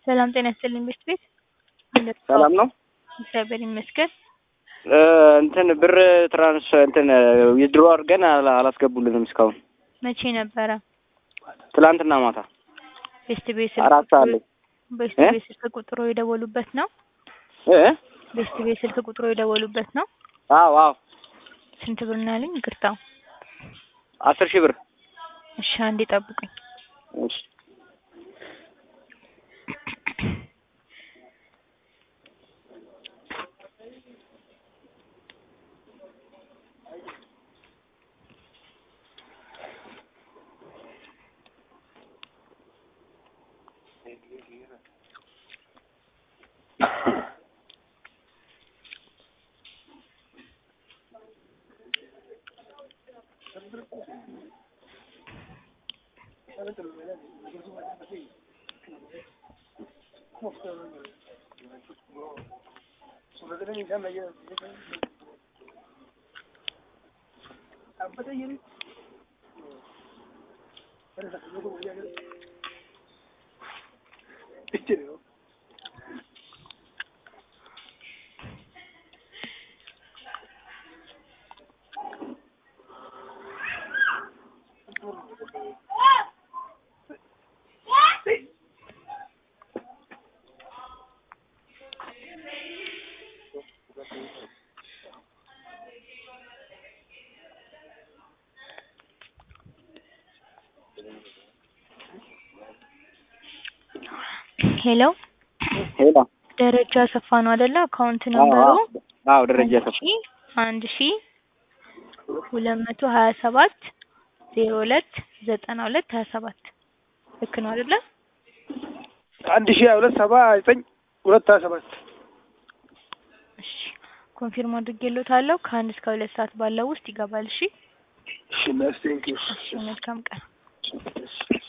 ሰላም ጤና ይስጥልኝ ቤት ሰላም ነው። እግዚአብሔር ይመስገን። እንትን ብር እንትን ዊዝድሮ አድርገን አላስገቡልንም እስካሁን። መቼ ነበረ? ትላንትና ማታ ቤት 4 ሰዓት ላይ። ቤት ስልክ ቁጥሩ የደወሉበት ነው? እ ቤት ስልክ ቁጥሩ የደወሉበት ነው? አዎ አዎ። ስንት ብር ነው ያለኝ? ይቅርታ 10,000 ብር። እሺ አንዴ ጠብቁኝ። እሺ ሄሎ ሄሎ። ደረጃ አሰፋ ነው አይደለ? አካውንት ነምበሩ? አዎ ደረጃ አሰፋ 1227 029227 ልክ ነው አይደለ? 1227 እሺ ኮንፊርም አድርጌልዎታለሁ። ከ1 እስከ 2 ሰዓት ባለው ውስጥ ይገባል። እሺ እሺ፣ ቴንክ ዩ። እሺ መልካም ቀን።